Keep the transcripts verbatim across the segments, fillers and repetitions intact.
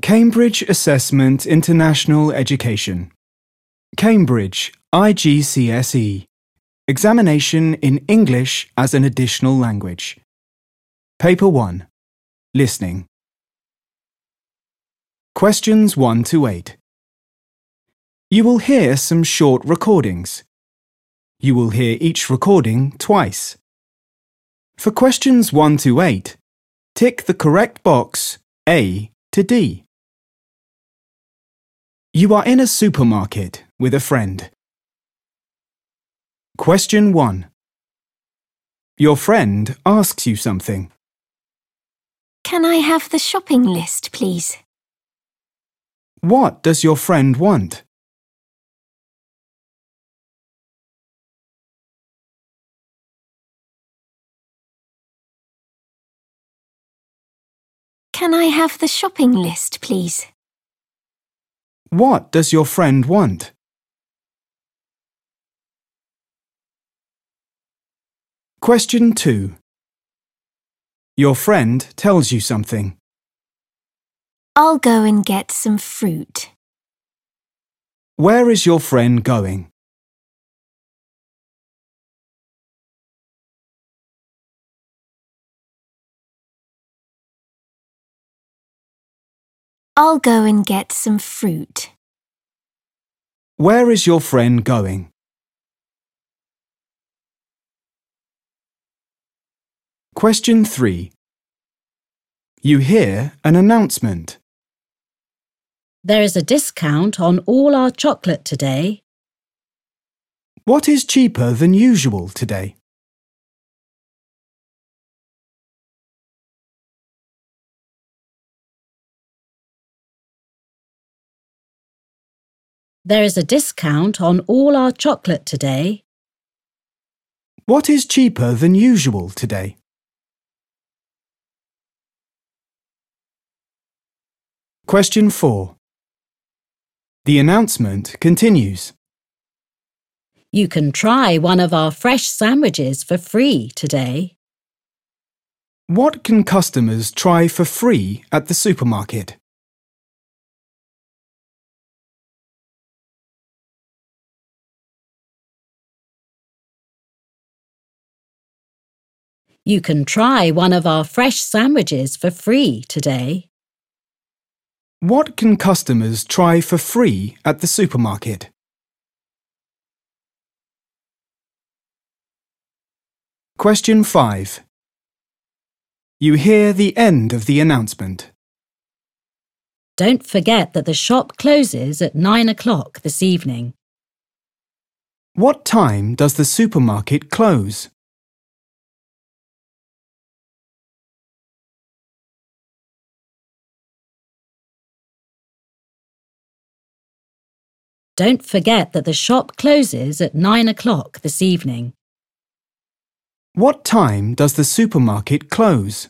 Cambridge Assessment International Education. Cambridge I G C S E. Examination in English as an Additional Language. Paper one. Listening. Questions one to eight. You will hear some short recordings. You will hear each recording twice. For questions one to eight, tick the correct box A to D. You are in a supermarket with a friend. Question one. Your friend asks you something. Can I have the shopping list, please? What does your friend want? Can I have the shopping list, please? What does your friend want? Question two. Your friend tells you something. I'll go and get some fruit. Where is your friend going? I'll go and get some fruit. Where is your friend going? Question three. You hear an announcement. There is a discount on all our chocolate today. What is cheaper than usual today? There is a discount on all our chocolate today. What is cheaper than usual today? Question four. The announcement continues. You can try one of our fresh sandwiches for free today. What can customers try for free at the supermarket? You can try one of our fresh sandwiches for free today. What can customers try for free at the supermarket? Question five. You hear the end of the announcement. Don't forget that the shop closes at nine o'clock this evening. What time does the supermarket close? Don't forget that the shop closes at nine o'clock this evening. What time does the supermarket close?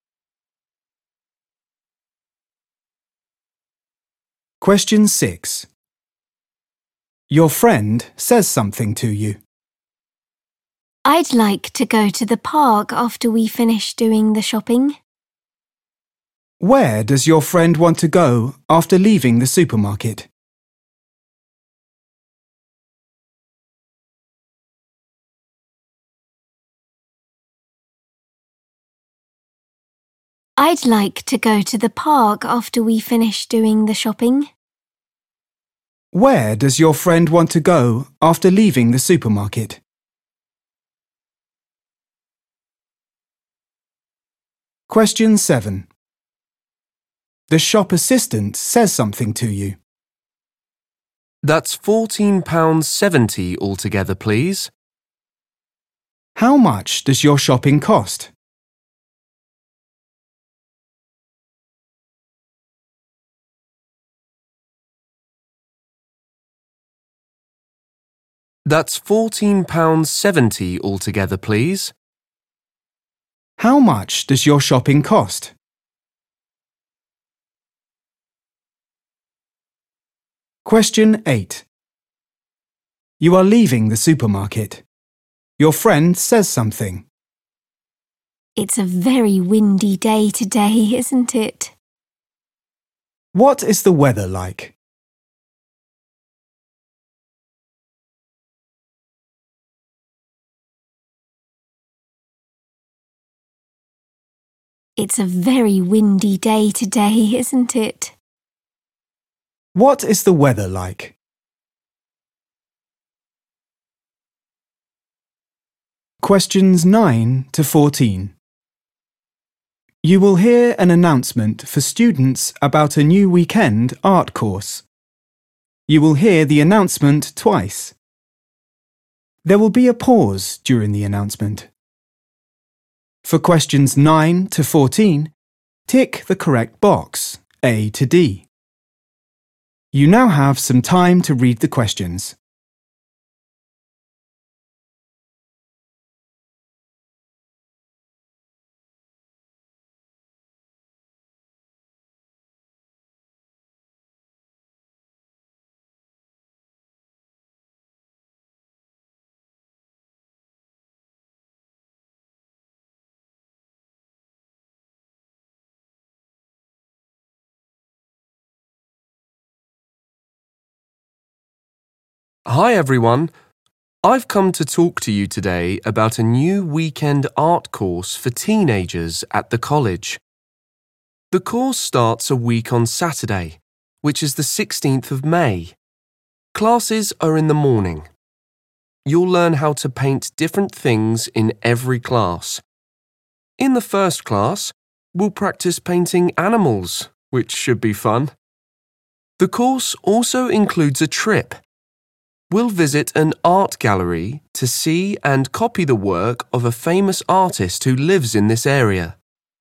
Question six. Your friend says something to you. I'd like to go to the park after we finish doing the shopping. Where does your friend want to go after leaving the supermarket? I'd like to go to the park after we finish doing the shopping. Where does your friend want to go after leaving the supermarket? Question seven. The shop assistant says something to you. That's fourteen pounds seventy altogether, please. How much does your shopping cost? That's fourteen pounds seventy altogether, please. How much does your shopping cost? Question eight. You are leaving the supermarket. Your friend says something. It's a very windy day today, isn't it? What is the weather like? It's a very windy day today, isn't it? What is the weather like? Questions nine to fourteen. You will hear an announcement for students about a new weekend art course. You will hear the announcement twice. There will be a pause during the announcement. For questions nine to fourteen, tick the correct box, A to D. You now have some time to read the questions. Hi everyone. I've come to talk to you today about a new weekend art course for teenagers at the college. The course starts a week on Saturday, which is the sixteenth of May. Classes are in the morning. You'll learn how to paint different things in every class. In the first class, we'll practice painting animals, which should be fun. The course also includes a trip. We'll visit an art gallery to see and copy the work of a famous artist who lives in this area.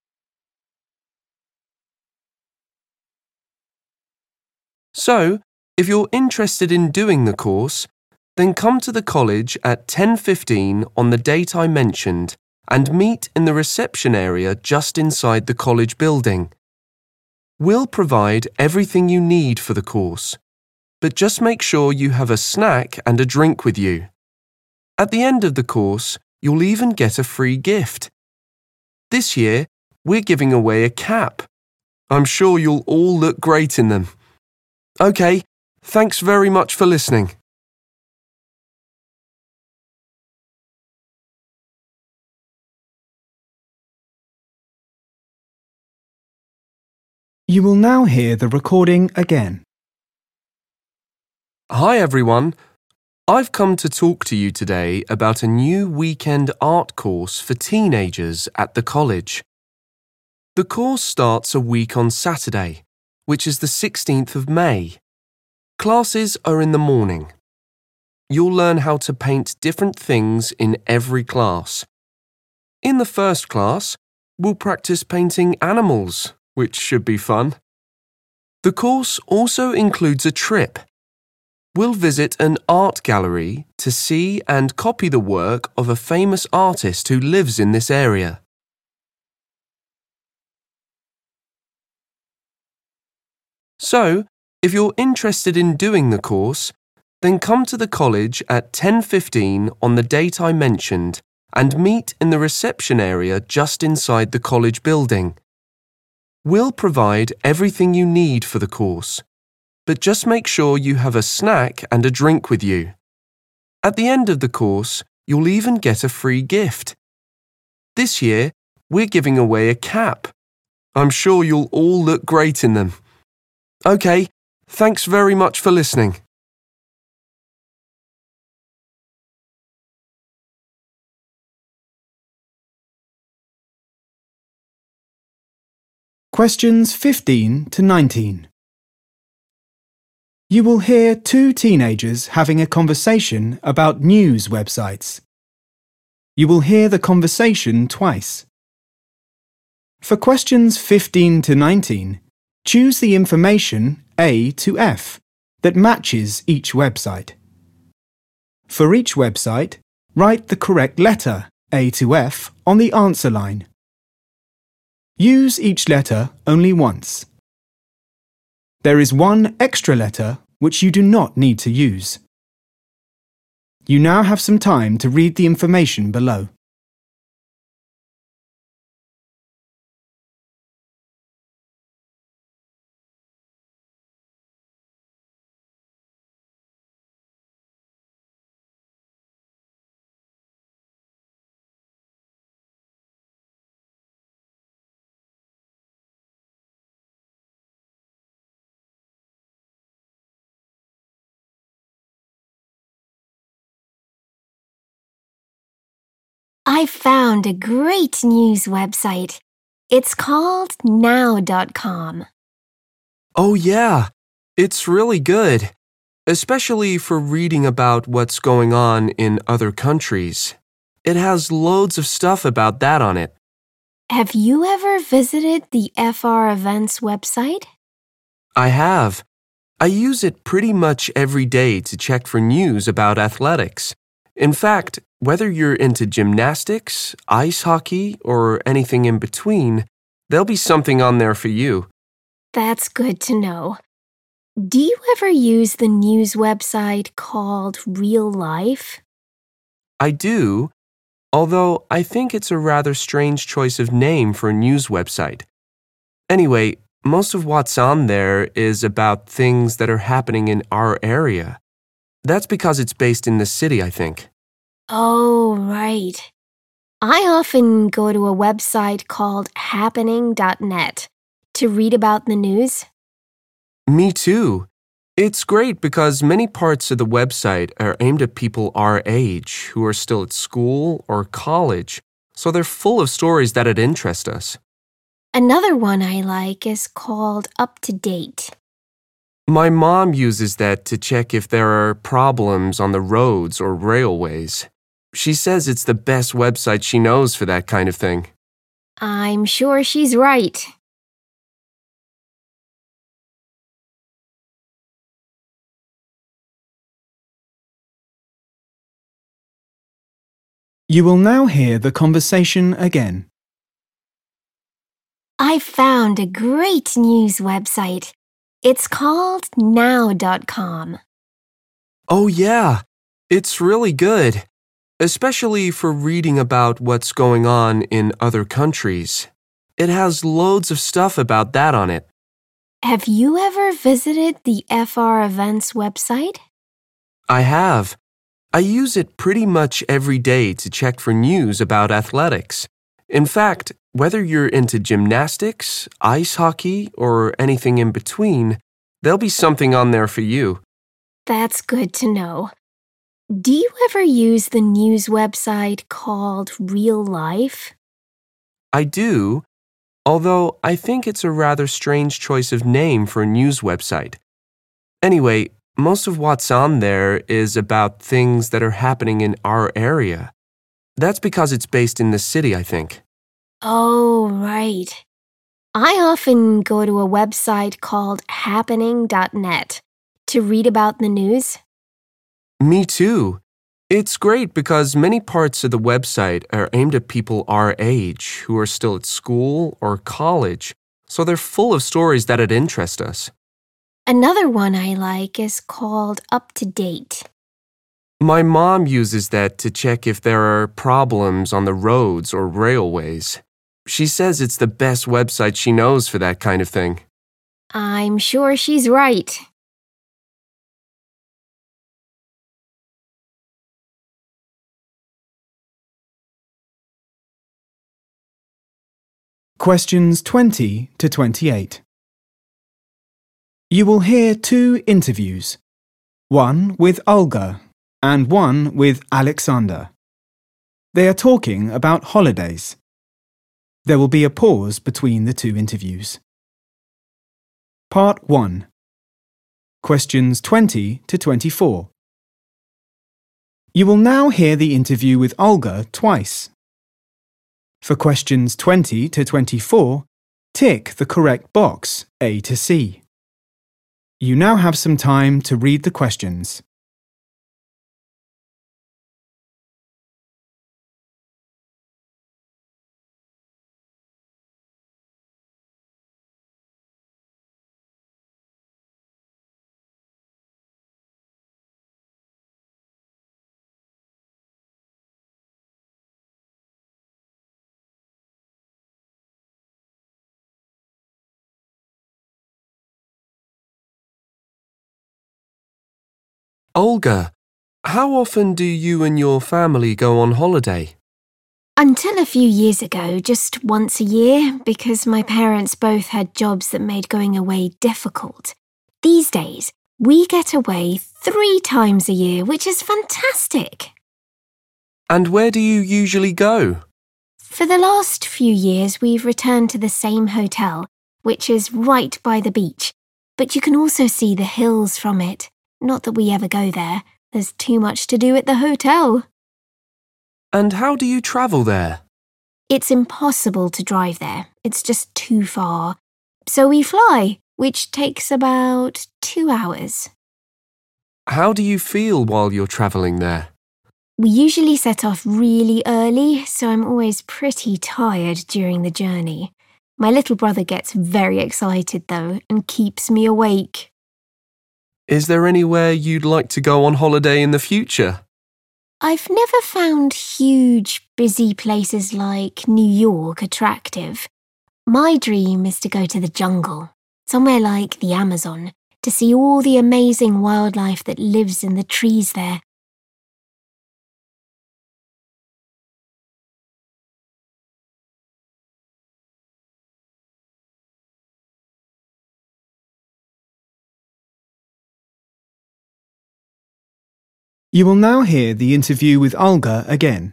So, if you're interested in doing the course, then come to the college at ten fifteen on the date I mentioned and meet in the reception area just inside the college building. We'll provide everything you need for the course, but just make sure you have a snack and a drink with you. At the end of the course, you'll even get a free gift. This year, we're giving away a cap. I'm sure you'll all look great in them. Okay, thanks very much for listening. You will now hear the recording again. Hi everyone. I've come to talk to you today about a new weekend art course for teenagers at the college. The course starts a week on Saturday, which is the sixteenth of May. Classes are in the morning. You'll learn how to paint different things in every class. In the first class, we'll practice painting animals, which should be fun. The course also includes a trip. We'll visit an art gallery to see and copy the work of a famous artist who lives in this area. So, if you're interested in doing the course, then come to the college at ten fifteen on the date I mentioned and meet in the reception area just inside the college building. We'll provide everything you need for the course, but just make sure you have a snack and a drink with you. At the end of the course, you'll even get a free gift. This year, we're giving away a cap. I'm sure you'll all look great in them. Okay, thanks very much for listening. Questions fifteen to nineteen. You will hear two teenagers having a conversation about news websites. You will hear the conversation twice. For questions fifteen to nineteen, choose the information A to F that matches each website. For each website, write the correct letter A to F on the answer line. Use each letter only once. There is one extra letter which you do not need to use. You now have some time to read the information below. I found a great news website. It's called now dot com. Oh, yeah. It's really good, especially for reading about what's going on in other countries. It has loads of stuff about that on it. Have you ever visited the F R Events website? I have. I use it pretty much every day to check for news about athletics. In fact, whether you're into gymnastics, ice hockey, or anything in between, there'll be something on there for you. That's good to know. Do you ever use the news website called Real Life? I do, although I think it's a rather strange choice of name for a news website. Anyway, most of what's on there is about things that are happening in our area. That's because it's based in the city, I think. Oh, right. I often go to a website called happening dot net to read about the news. Me too. It's great because many parts of the website are aimed at people our age who are still at school or college, so they're full of stories that'd interest us. Another one I like is called Up to Date. My mom uses that to check if there are problems on the roads or railways. She says it's the best website she knows for that kind of thing. I'm sure she's right. You will now hear the conversation again. I found a great news website. It's called now dot com. Oh, yeah. It's really good, especially for reading about what's going on in other countries. It has loads of stuff about that on it. Have you ever visited the F R Events website? I have. I use it pretty much every day to check for news about athletics. In fact, whether you're into gymnastics, ice hockey, or anything in between, there'll be something on there for you. That's good to know. Do you ever use the news website called Real Life? I do, although I think it's a rather strange choice of name for a news website. Anyway, most of what's on there is about things that are happening in our area. That's because it's based in the city, I think. Oh, right. I often go to a website called happening dot net to read about the news. Me too. It's great because many parts of the website are aimed at people our age who are still at school or college, so they're full of stories that'd interest us. Another one I like is called Up to Date. My mom uses that to check if there are problems on the roads or railways. She says it's the best website she knows for that kind of thing. I'm sure she's right. Questions twenty to twenty-eight. You will hear two interviews, one with Olga and one with Alexander. They are talking about holidays. There will be a pause between the two interviews. Part one. Questions twenty to twenty-four. You will now hear the interview with Olga twice. For questions twenty to twenty-four, tick the correct box A to C. You now have some time to read the questions. Olga, how often do you and your family go on holiday? Until a few years ago, just once a year, because my parents both had jobs that made going away difficult. These days, we get away three times a year, which is fantastic. And where do you usually go? For the last few years, we've returned to the same hotel, which is right by the beach, but you can also see the hills from it. Not that we ever go there. There's too much to do at the hotel. And how do you travel there? It's impossible to drive there. It's just too far. So we fly, which takes about two hours. How do you feel while you're travelling there? We usually set off really early, so I'm always pretty tired during the journey. My little brother gets very excited, though, and keeps me awake. Is there anywhere you'd like to go on holiday in the future? I've never found huge, busy places like New York attractive. My dream is to go to the jungle, somewhere like the Amazon, to see all the amazing wildlife that lives in the trees there. You will now hear the interview with Olga again.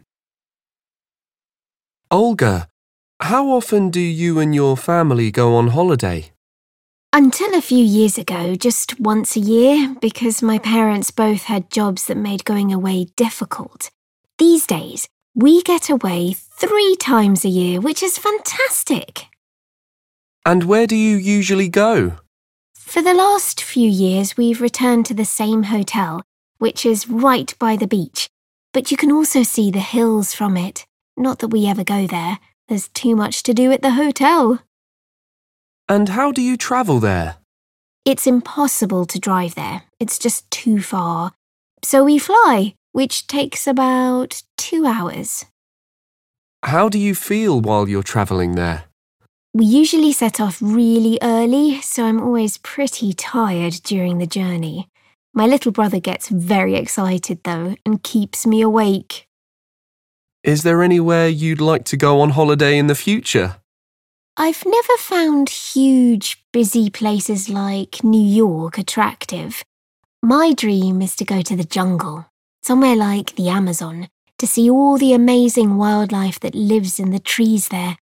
Olga, how often do you and your family go on holiday? Until a few years ago, just once a year, because my parents both had jobs that made going away difficult. These days, we get away three times a year, which is fantastic. And where do you usually go? For the last few years, we've returned to the same hotel, which is right by the beach, but you can also see the hills from it. Not that we ever go there. There's too much to do at the hotel. And how do you travel there? It's impossible to drive there. It's just too far. So we fly, which takes about two hours. How do you feel while you're travelling there? We usually set off really early, so I'm always pretty tired during the journey. My little brother gets very excited, though, and keeps me awake. Is there anywhere you'd like to go on holiday in the future? I've never found huge, busy places like New York attractive. My dream is to go to the jungle, somewhere like the Amazon, to see all the amazing wildlife that lives in the trees there.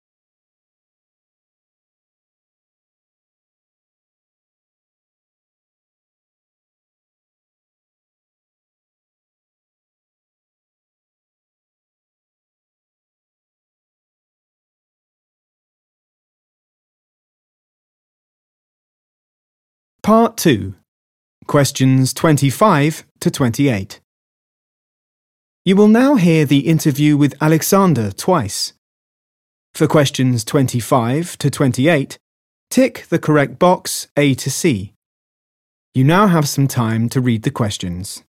Part two. Questions twenty-five to twenty-eight. You will now hear the interview with Alexander twice. For questions twenty-five to twenty-eight, tick the correct box A to C. You now have some time to read the questions.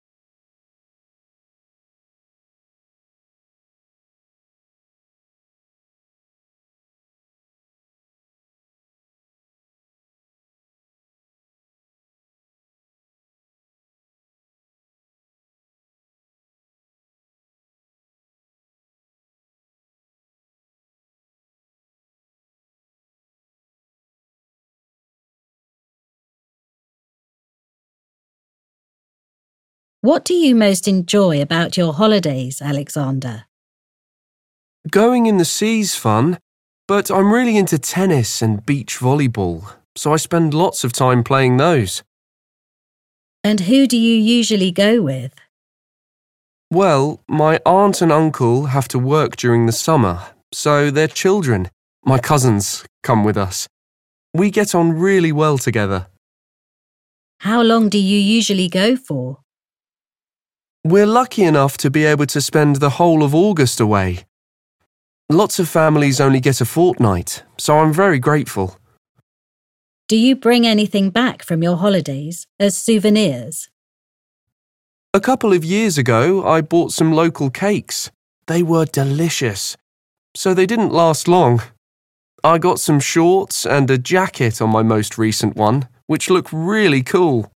What do you most enjoy about your holidays, Alexander? Going in the sea's fun, but I'm really into tennis and beach volleyball, so I spend lots of time playing those. And who do you usually go with? Well, my aunt and uncle have to work during the summer, so their children, my cousins, come with us. We get on really well together. How long do you usually go for? We're lucky enough to be able to spend the whole of August away. Lots of families only get a fortnight, so I'm very grateful. Do you bring anything back from your holidays as souvenirs? A couple of years ago, I bought some local cakes. They were delicious, so they didn't last long. I got some shorts and a jacket on my most recent one, which look really cool.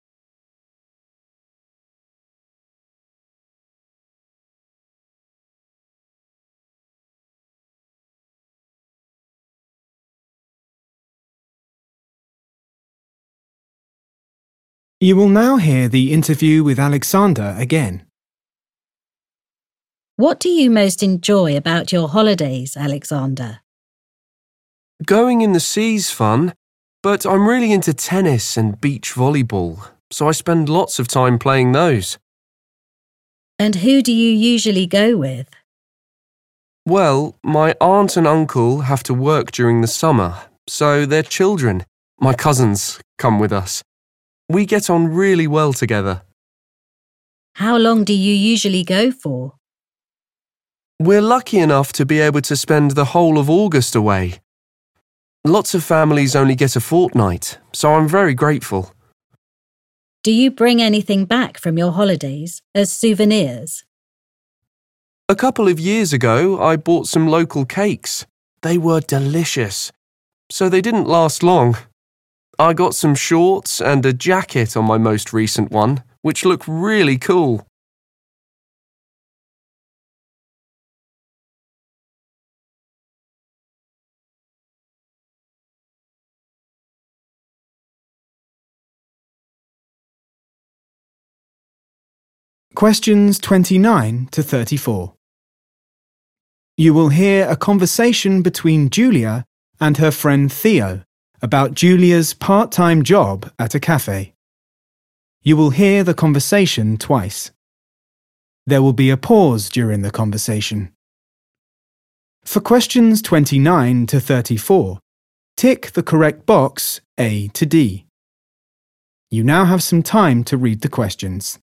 You will now hear the interview with Alexander again. What do you most enjoy about your holidays, Alexander? Going in the sea's fun, but I'm really into tennis and beach volleyball, so I spend lots of time playing those. And who do you usually go with? Well, my aunt and uncle have to work during the summer, so their children, my cousins, come with us. We get on really well together. How long do you usually go for? We're lucky enough to be able to spend the whole of August away. Lots of families only get a fortnight, so I'm very grateful. Do you bring anything back from your holidays as souvenirs? A couple of years ago, I bought some local cakes. They were delicious, so they didn't last long. I got some shorts and a jacket on my most recent one, which look really cool. Questions twenty-nine to thirty-four. You will hear a conversation between Julia and her friend Theo about Julia's part-time job at a cafe. You will hear the conversation twice. There will be a pause during the conversation. For questions twenty-nine to thirty-four, tick the correct box A to D. You now have some time to read the questions.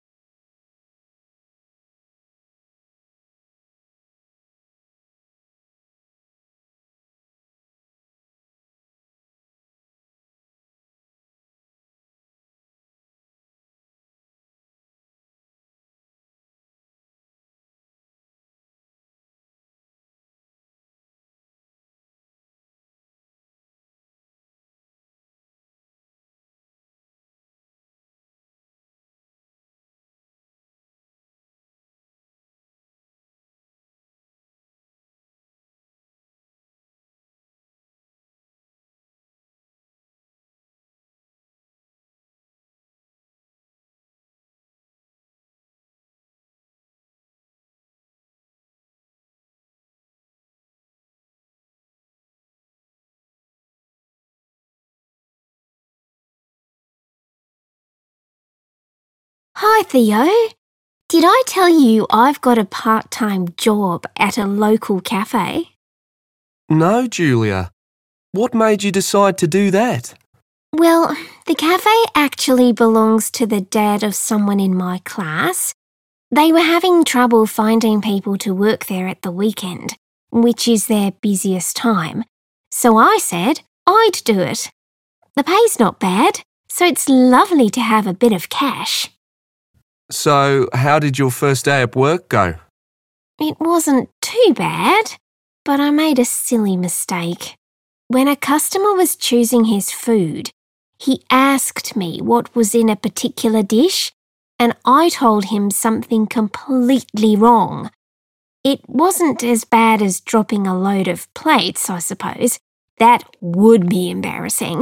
Hi, Theo. Did I tell you I've got a part-time job at a local cafe? No, Julia. What made you decide to do that? Well, the cafe actually belongs to the dad of someone in my class. They were having trouble finding people to work there at the weekend, which is their busiest time. So I said I'd do it. The pay's not bad, so it's lovely to have a bit of cash. So, how did your first day at work go? It wasn't too bad, but I made a silly mistake. When a customer was choosing his food, he asked me what was in a particular dish, and I told him something completely wrong. It wasn't as bad as dropping a load of plates, I suppose. That would be embarrassing.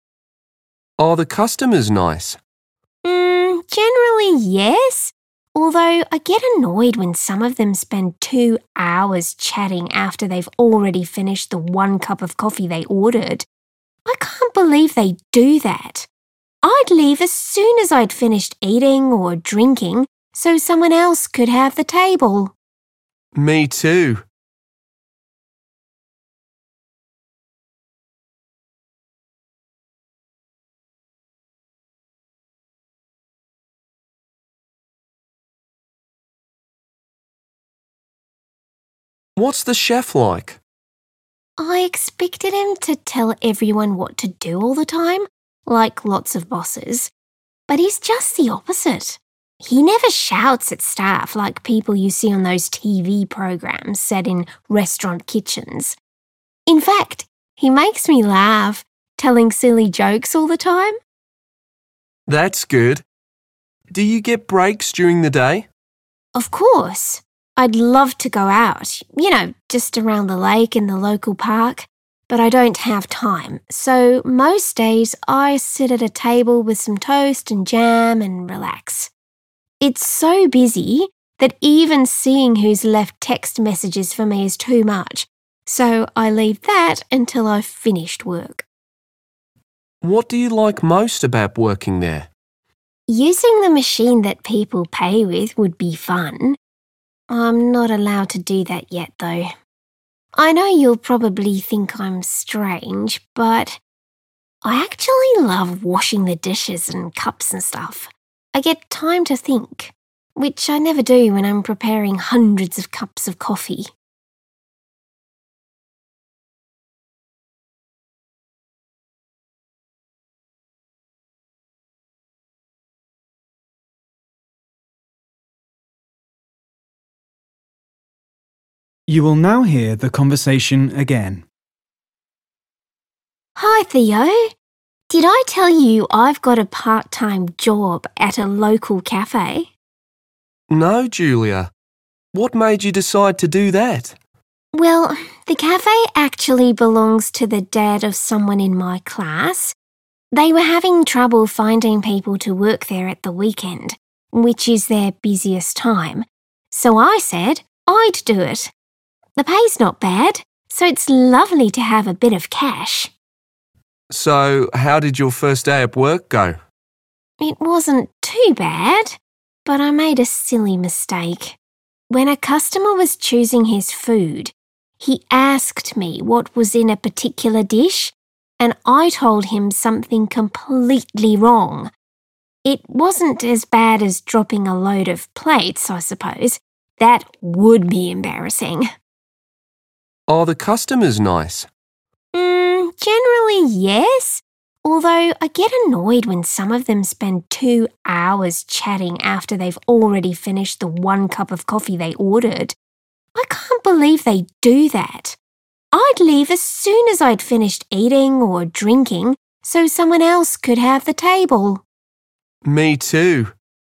Are the customers nice? Mm, generally, yes. Although I get annoyed when some of them spend two hours chatting after they've already finished the one cup of coffee they ordered. I can't believe they do that. I'd leave as soon as I'd finished eating or drinking so someone else could have the table. Me too. What's the chef like? I expected him to tell everyone what to do all the time, like lots of bosses. But he's just the opposite. He never shouts at staff like people you see on those T V programs set in restaurant kitchens. In fact, he makes me laugh, telling silly jokes all the time. That's good. Do you get breaks during the day? Of course. I'd love to go out, you know, just around the lake in the local park, but I don't have time. So most days I sit at a table with some toast and jam and relax. It's so busy that even seeing who's left text messages for me is too much, so I leave that until I've finished work. What do you like most about working there? Using the machine that people pay with would be fun. I'm not allowed to do that yet, though. I know you'll probably think I'm strange, but I actually love washing the dishes and cups and stuff. I get time to think, which I never do when I'm preparing hundreds of cups of coffee. You will now hear the conversation again. Hi, Theo. Did I tell you I've got a part-time job at a local cafe? No, Julia. What made you decide to do that? Well, the cafe actually belongs to the dad of someone in my class. They were having trouble finding people to work there at the weekend, which is their busiest time. So I said I'd do it. The pay's not bad, so it's lovely to have a bit of cash. So, how did your first day at work go? It wasn't too bad, but I made a silly mistake. When a customer was choosing his food, he asked me what was in a particular dish, and I told him something completely wrong. It wasn't as bad as dropping a load of plates, I suppose. That would be embarrassing. Are the customers nice? Mm, generally, yes. Although I get annoyed when some of them spend two hours chatting after they've already finished the one cup of coffee they ordered. I can't believe they do that. I'd leave as soon as I'd finished eating or drinking so someone else could have the table. Me too.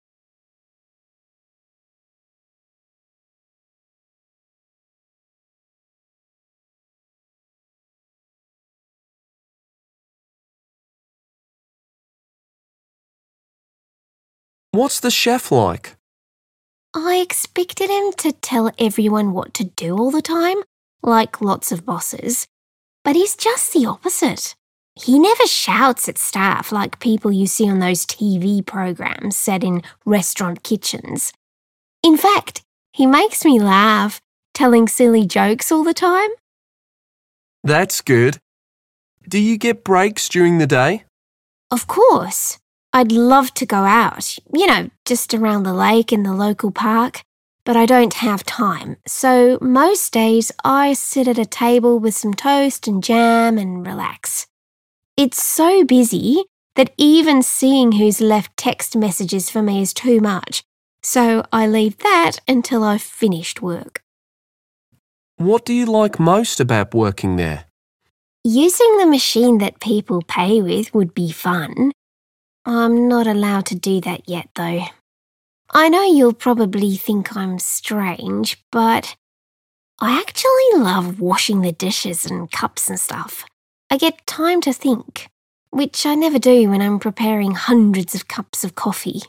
What's the chef like? I expected him to tell everyone what to do all the time, like lots of bosses. But he's just the opposite. He never shouts at staff like people you see on those T V programs set in restaurant kitchens. In fact, he makes me laugh, telling silly jokes all the time. That's good. Do you get breaks during the day? Of course. I'd love to go out, you know, just around the lake in the local park, but I don't have time. So most days I sit at a table with some toast and jam and relax. It's so busy that even seeing who's left text messages for me is too much, so I leave that until I've finished work. What do you like most about working there? Using the machine that people pay with would be fun. I'm not allowed to do that yet, though. I know you'll probably think I'm strange, but I actually love washing the dishes and cups and stuff. I get time to think, which I never do when I'm preparing hundreds of cups of coffee.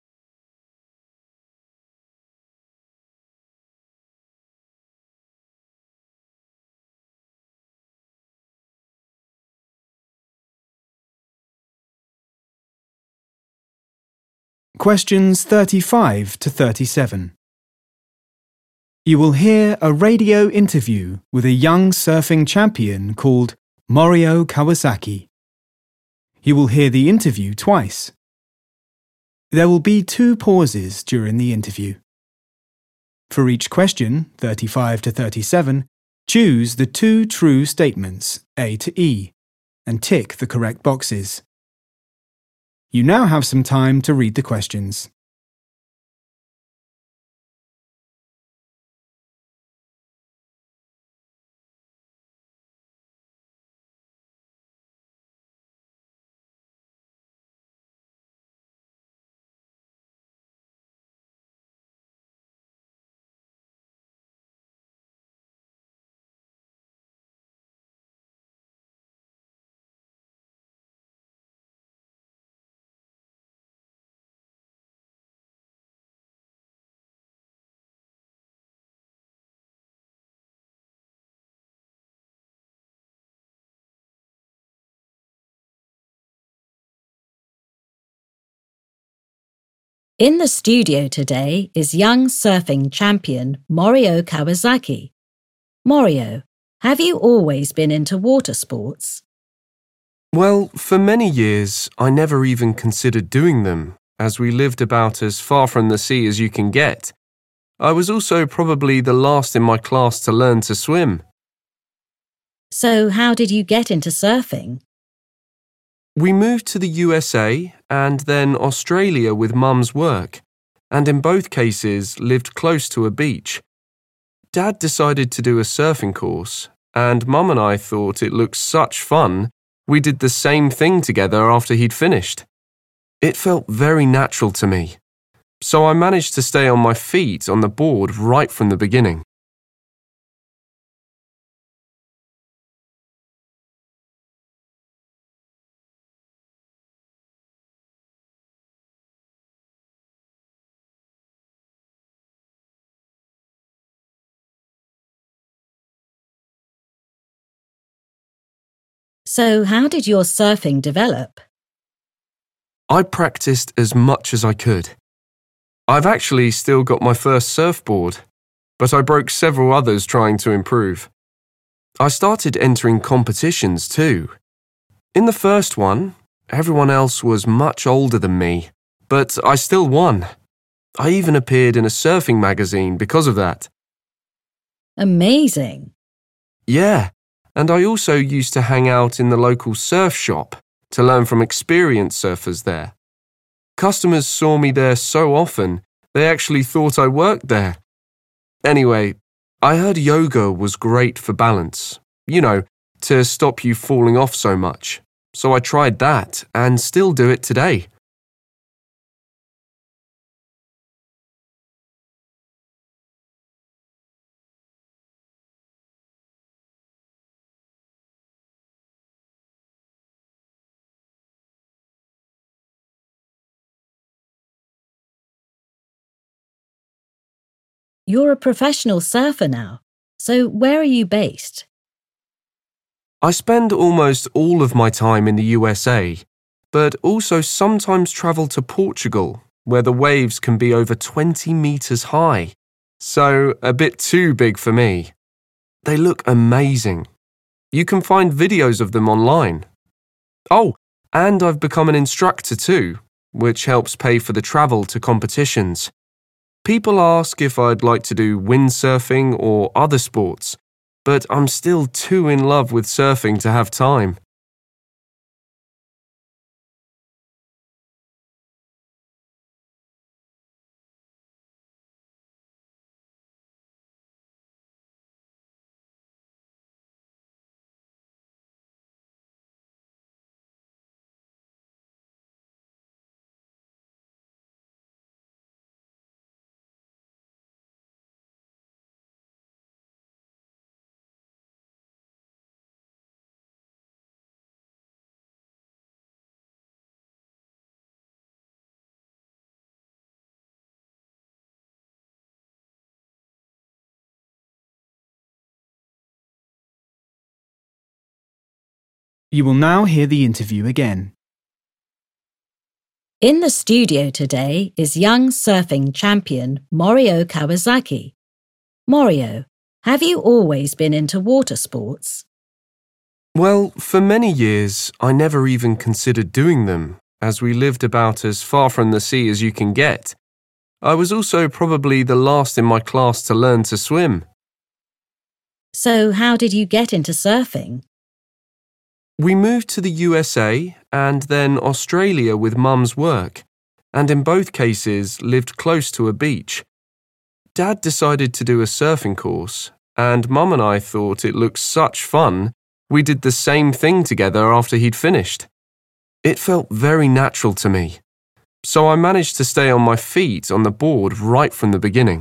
Questions thirty-five to thirty-seven. You will hear a radio interview with a young surfing champion called Morio Kawasaki. You will hear the interview twice. There will be two pauses during the interview. For each question, thirty-five to thirty-seven, choose the two true statements, A to E, and tick the correct boxes. You now have some time to read the questions. In the studio today is young surfing champion Morio Kawasaki. Morio, have you always been into water sports? Well, for many years, I never even considered doing them, as we lived about as far from the sea as you can get. I was also probably the last in my class to learn to swim. So how did you get into surfing? We moved to the U S A and then Australia with Mum's work, and in both cases lived close to a beach. Dad decided to do a surfing course, and Mum and I thought it looked such fun, we did the same thing together after he'd finished. It felt very natural to me, so I managed to stay on my feet on the board right from the beginning. So how did your surfing develop? I practiced as much as I could. I've actually still got my first surfboard, but I broke several others trying to improve. I started entering competitions too. In the first one, everyone else was much older than me, but I still won. I even appeared in a surfing magazine because of that. Amazing. Yeah, and I also used to hang out in the local surf shop to learn from experienced surfers there. Customers saw me there so often, they actually thought I worked there. Anyway, I heard yoga was great for balance, you know, to stop you falling off so much. So I tried that and still do it today. You're a professional surfer now. So where are you based? I spend almost all of my time in the U S A, but also sometimes travel to Portugal, where the waves can be over twenty meters high. So a bit too big for me. They look amazing. You can find videos of them online. Oh, and I've become an instructor too, which helps pay for the travel to competitions. People ask if I'd like to do windsurfing or other sports, but I'm still too in love with surfing to have time. You will now hear the interview again. In the studio today is young surfing champion Morio Kawasaki. Morio, have you always been into water sports? Well, for many years, I never even considered doing them, as we lived about as far from the sea as you can get. I was also probably the last in my class to learn to swim. So how did you get into surfing? We moved to the U S A and then Australia with Mum's work, and in both cases lived close to a beach. Dad decided to do a surfing course, and Mum and I thought it looked such fun, we did the same thing together after he'd finished. It felt very natural to me, so I managed to stay on my feet on the board right from the beginning.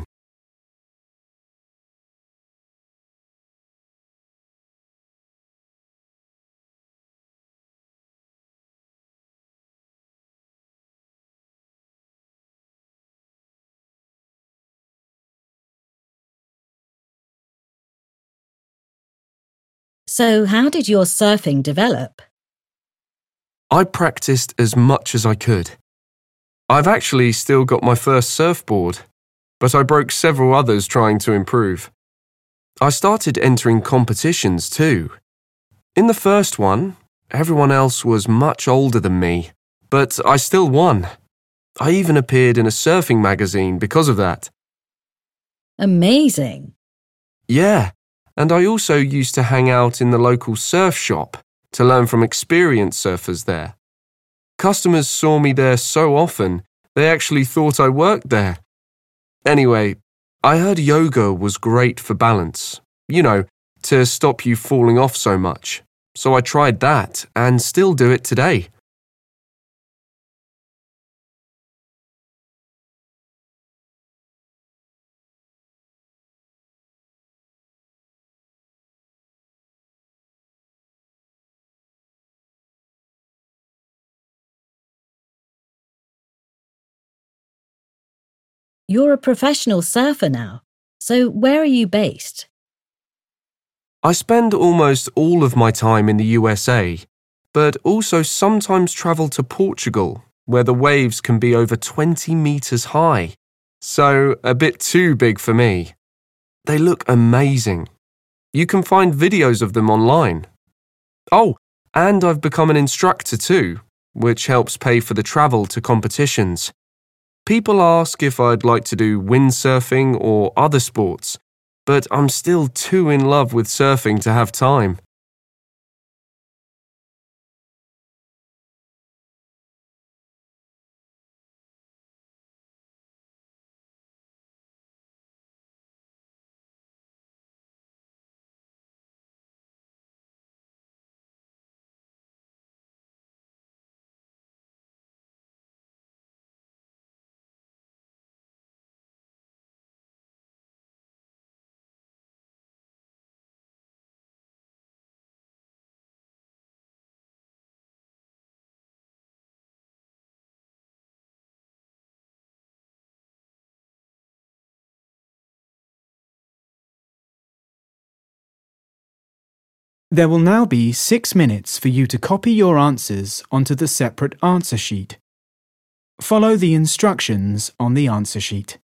So how did your surfing develop? I practiced as much as I could. I've actually still got my first surfboard, but I broke several others trying to improve. I started entering competitions too. In the first one, everyone else was much older than me, but I still won. I even appeared in a surfing magazine because of that. Amazing. Yeah, and I also used to hang out in the local surf shop to learn from experienced surfers there. Customers saw me there so often, they actually thought I worked there. Anyway, I heard yoga was great for balance, you know, to stop you falling off so much. So I tried that and still do it today. You're a professional surfer now, so where are you based? I spend almost all of my time in the U S A, but also sometimes travel to Portugal, where the waves can be over twenty meters high. So a bit too big for me. They look amazing. You can find videos of them online. Oh, and I've become an instructor too, which helps pay for the travel to competitions. People ask if I'd like to do windsurfing or other sports, but I'm still too in love with surfing to have time. There will now be six minutes for you to copy your answers onto the separate answer sheet. Follow the instructions on the answer sheet.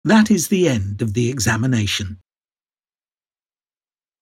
That is the end of the examination.